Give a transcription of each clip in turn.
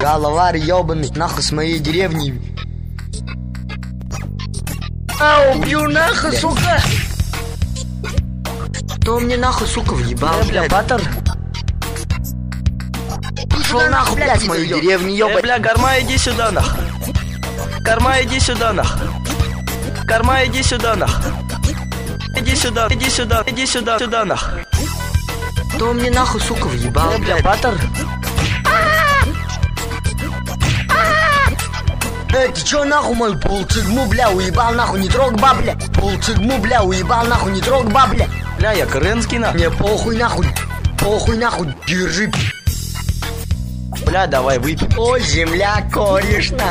Головарь ебаный, нахуй с моей деревни. Убью нахуй, сука! Кто мне нахуй, сука, въебал, бля, Батор? Пошел нахуй, блядь, с моей деревни, ебать. Бля, Карма, иди сюда, нах. Карма, иди сюда, нах. Карма, иди сюда, нах. Иди сюда, иди сюда, иди сюда, сюда, нах. Кто мне нахуй, сука, въебал, Бля, Батор? Эй, ты чё нахуй мою полцигму, бля, уебал нахуй, не трог, бабля. Полцигму, бля, уебал нахуй, не трог, бабля. Бля, я Крынский, нах. Мне похуй нахуй, держи. Бля, давай выпьем. Ой, земля, корешна.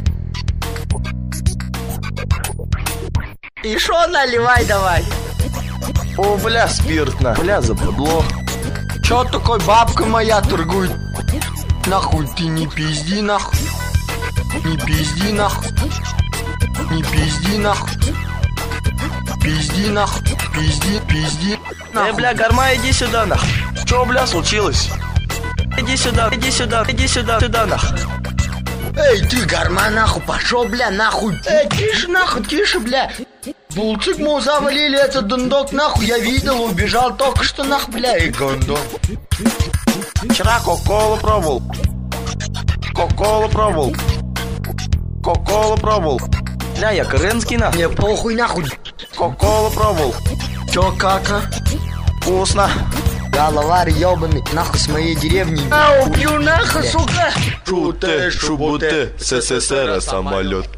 И шо наливай давай. О, бля, спиртно. Бля, западло. Чё такой бабка моя торгует? Нахуй ты не пизди, нахуй. Не пизди, нахуй. Не пизди, нахуй. Пизди, нахуй. Пизди, нахуй. Бля, Карма, иди сюда, нах. Чё, бля, случилось? Иди сюда, сюда, нах. Эй, ты, Гарма, нахуй, пошел, бля, нахуй. Эй, тише, нахуй, тише, бля. Булцыгму завалили, этот дундок, нахуй, я видел, убежал только что, нахуй, бля, и гондон. Вчера Кока-Колу пробовал. Кока-Колу пробовал. Бля, я Крынский, нах. Мне похуй, нахуй. Кока-Колу пробовал. Чё, кака? Вкусно. Головарь ебаный, нахуй с моей деревни. Убью нахуй, сука! Шуте, шубуте, СССР самолет.